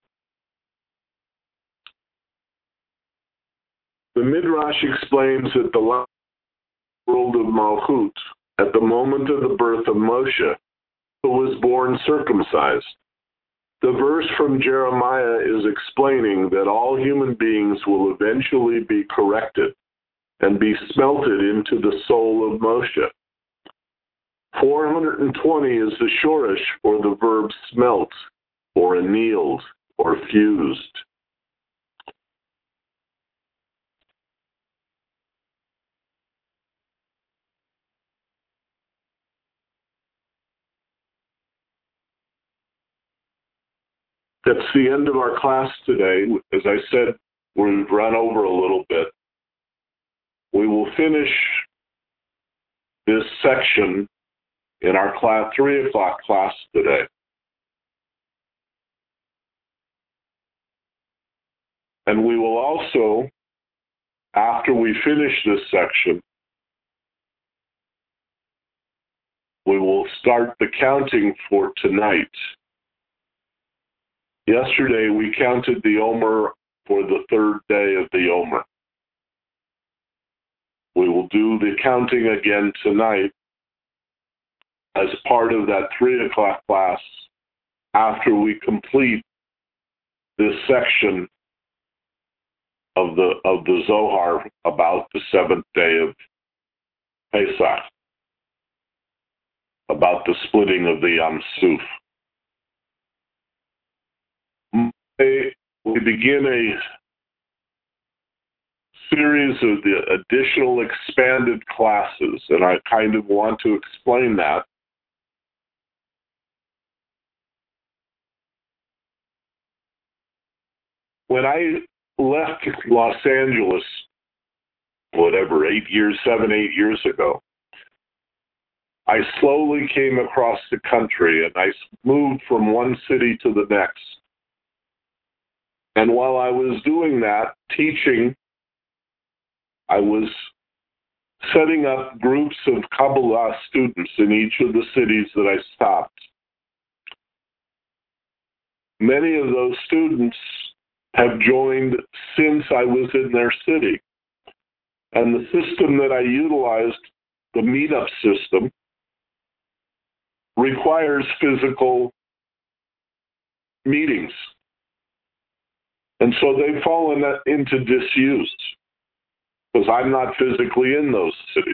The Midrash explains that the last world of Malchut, at the moment of the birth of Moshe, who was born circumcised. The verse from Jeremiah is explaining that all human beings will eventually be corrected and be smelted into the soul of Moshe. four hundred twenty is the shoresh for the verb smelt, or annealed, or fused. That's the end of our class today. As I said, we've run over a little bit. We will finish this section in our class, three o'clock class today. And we will also, after we finish this section, we will start the counting for tonight. Yesterday, we counted the Omer for the third day of the Omer. We will do the counting again tonight as part of that three o'clock class after we complete this section of the of the Zohar about the seventh day of Pesach, about the splitting of the Yam Suf. We begin a series of the additional expanded classes, and I kind of want to explain that. When I left Los Angeles, whatever, eight years, seven, eight years ago, I slowly came across the country, and I moved from one city to the next. And while I was doing that, teaching, I was setting up groups of Kabbalah students in each of the cities that I stopped. Many of those students have joined since I was in their city. And the system that I utilized, the meetup system, requires physical meetings. And so they've fallen into disuse because I'm not physically in those cities.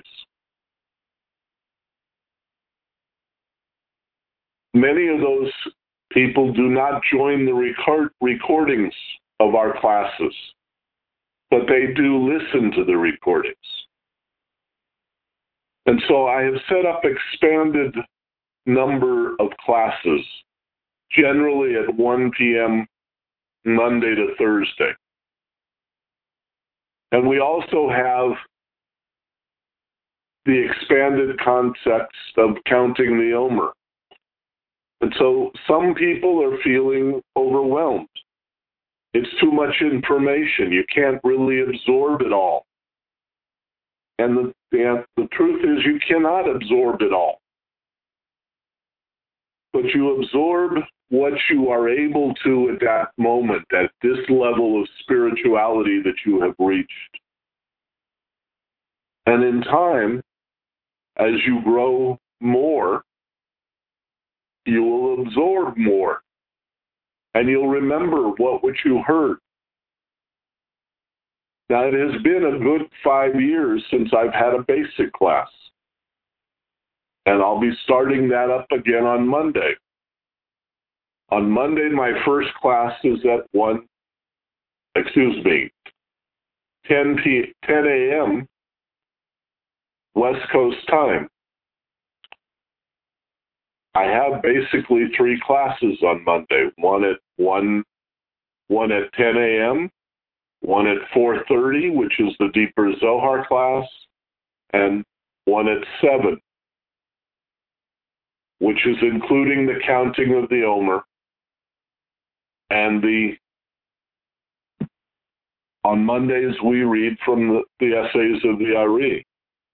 Many of those people do not join the record recordings of our classes, but they do listen to the recordings. And so I have set up expanded number of classes, generally at one p.m. Monday to Thursday. And we also have the expanded context of counting the Omer. And so some people are feeling overwhelmed. It's too much information. You can't really absorb it all. And the, the, the truth is you cannot absorb it all. But you absorb what you are able to at that moment, at this level of spirituality that you have reached. And in time, as you grow more, you will absorb more. And you'll remember what, what you heard. Now, it has been a good five years since I've had a basic class. And I'll be starting that up again on Monday. On Monday, my first class is at one, excuse me, ten a.m. West Coast time. I have basically three classes on Monday. One at one, one at ten a.m., one at four thirty, which is the Deeper Zohar class, and one at seven, which is including the counting of the Omer. And the on Mondays we read from the, the essays of the Ari.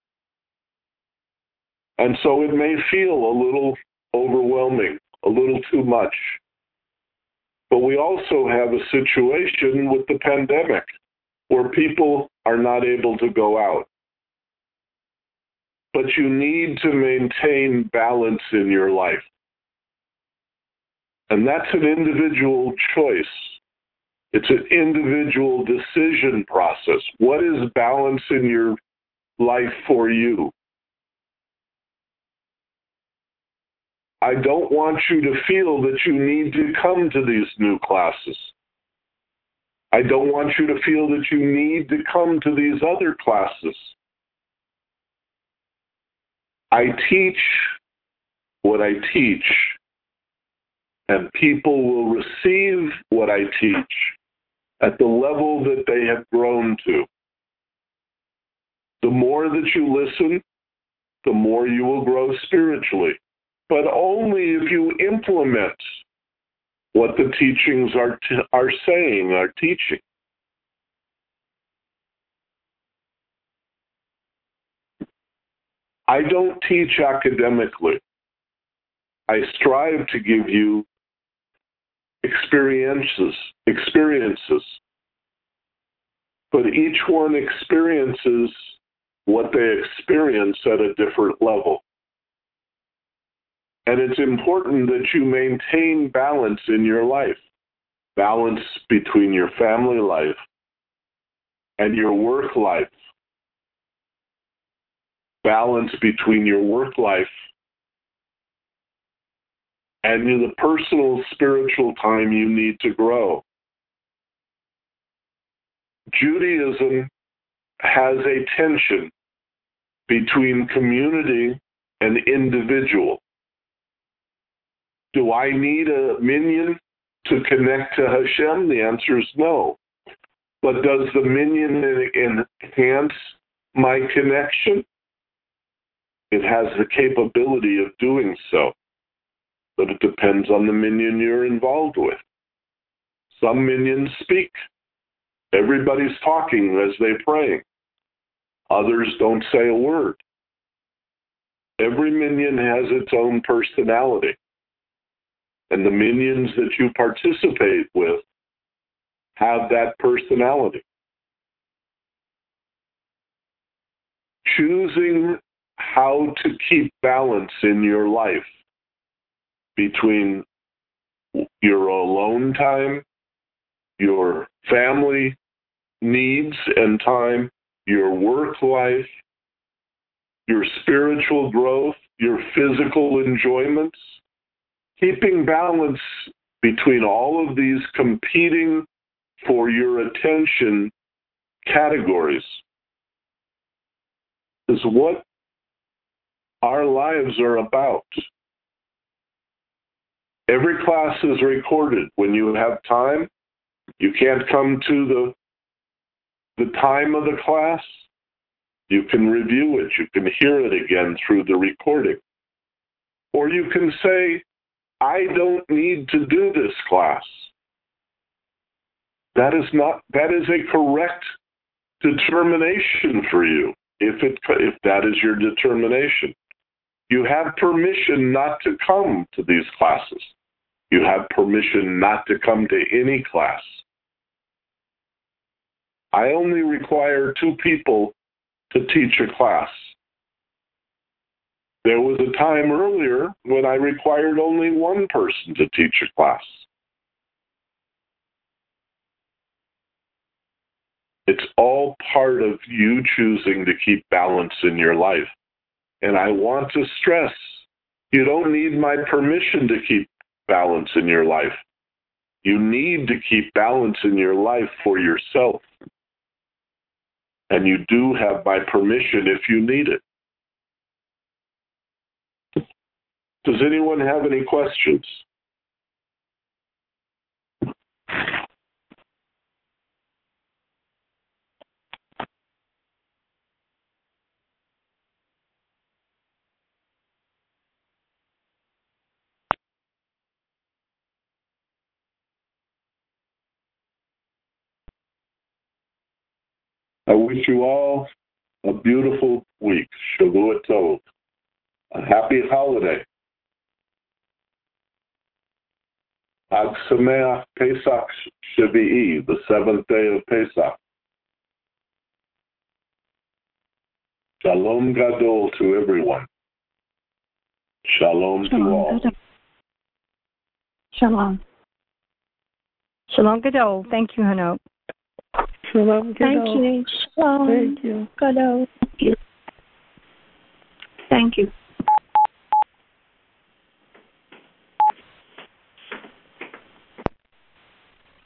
And so it may feel a little overwhelming, a little too much. But we also have a situation with the pandemic where people are not able to go out. But you need to maintain balance in your life. And that's an individual choice. It's an individual decision process. What is balance in your life for you? I don't want you to feel that you need to come to these new classes. I don't want you to feel that you need to come to these other classes. I teach what I teach, and people will receive what I teach at the level that they have grown to. The more that you listen, the more you will grow spiritually. But only if you implement what the teachings are t- are saying, are teaching. I don't teach academically. I strive to give you experiences, experiences. But each one experiences what they experience at a different level. And it's important that you maintain balance in your life. Balance between your family life and your work life. Balance between your work life and the personal spiritual time you need to grow. Judaism has a tension between community and individual. Do I need a minyan to connect to Hashem? The answer is no. But does the minyan enhance my connection? It has the capability of doing so. But it depends on the minyan you're involved with. Some minyans speak. Everybody's talking as they pray. Others don't say a word. Every minyan has its own personality. And the minyans that you participate with have that personality. Choosing how to keep balance in your life between your alone time, your family needs and time, your work life, your spiritual growth, your physical enjoyments. Keeping balance between all of these competing for your attention categories is what our lives are about. Every class is recorded. When you have time, you can't come to the, the time of the class, you can review it. You can hear it again through the recording. Or you can say, I don't need to do this class. That is not, that is a correct determination for you, if it if that is your determination. You have permission not to come to these classes. You have permission not to come to any class. I only require two people to teach a class. There was a time earlier when I required only one person to teach a class. It's all part of you choosing to keep balance in your life. And I want to stress, you don't need my permission to keep balance in your life. You need to keep balance in your life for yourself. And you do have my permission if you need it. Does anyone have any questions? I wish you all a beautiful week. Shavua Tov. A happy holiday. Ag Sameach Pesach Shavi'i, the seventh day of Pesach. Shalom Gadol to everyone. Shalom, Shalom to all. Gadol. Shalom. Shalom Gadol. Thank you, Hanoch. Shalom Gadol. Thank you. Shalom. Thank you. Gadol. Thank you.